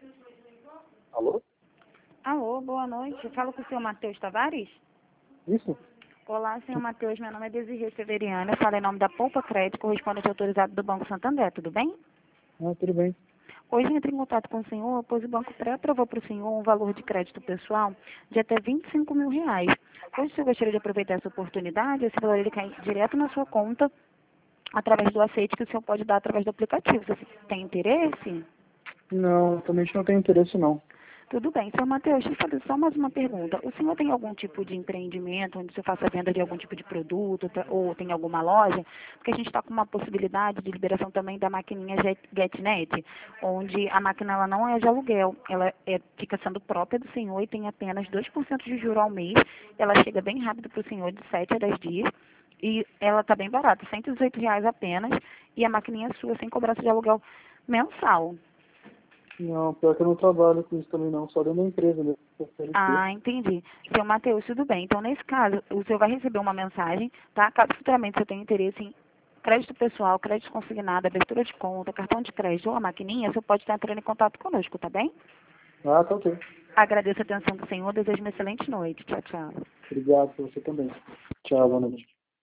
Alô? Alô, boa noite. Falo com o senhor Matheus Tavares? Isso? Olá, senhor Matheus. Meu nome é Desirê Severiano. Eu falo em nome da Poupa Crédito, correspondente autorizado do Banco Santander. Tudo bem? Ah, tudo bem. Hoje entrei em contato com o senhor, pois o banco pré-aprovou para o senhor um valor de crédito pessoal de até R$ 25 mil. Hoje, o senhor gostaria de aproveitar essa oportunidade, esse valor ele cai direto na sua conta, através do aceite que o senhor pode dar através do aplicativo. Você tem interesse? Não, também não tenho interesse não. Tudo bem. Senhor Matheus, deixa eu fazer só mais uma pergunta. O senhor tem algum tipo de empreendimento onde o senhor faça venda de algum tipo de produto ou tem alguma loja? Porque a gente está com uma possibilidade de liberação também da maquininha GetNet, onde a máquina ela não é de aluguel, ela fica sendo própria do senhor e tem apenas 2% de juro ao mês. Ela chega bem rápido para o senhor, de 7 a 10 dias. E ela está bem barata, R$ 118 apenas, e a maquininha é sua, sem cobrança de aluguel mensal. Não, pior que eu não trabalho com isso também não, só dentro da empresa mesmo. Ah, entendi. Seu Matheus, tudo bem. Então, nesse caso, o senhor vai receber uma mensagem, tá? Caso futuramente você tenha interesse em crédito pessoal, crédito consignado, abertura de conta, cartão de crédito ou a maquininha, o senhor pode estar entrando em contato conosco, tá bem? Ah, tá ok. Agradeço a atenção do senhor, desejo uma excelente noite. Tchau, tchau. Obrigado pra você também. Tchau, boa noite.